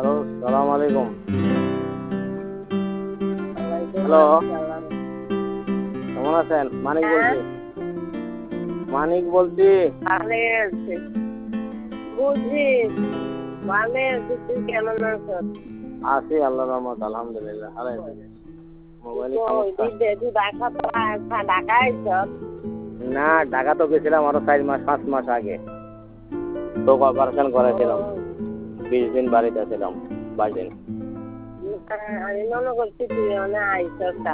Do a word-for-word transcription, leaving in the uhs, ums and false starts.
Hello, সালাম আলাইকুম। Hello, কেমন আছেন? মানিক বলছি। মানিক বলছি। ভালো আছে বুঝি, ভালো আছি। তুই কেমন আছো? আছি আল্লাহর রহমত, আলহামদুলিল্লাহ। আরে মোবাইলে ঢাকা আইছ? না, ঢাকা তো গেছিলাম আরো চার মাস পাঁচ মাস আগে। তো অপারেশন করেছিলাম, বিশ দিন বাড়িতে ছিলাম, বাইশ দিন। আমি মনে করছি তুই আইস।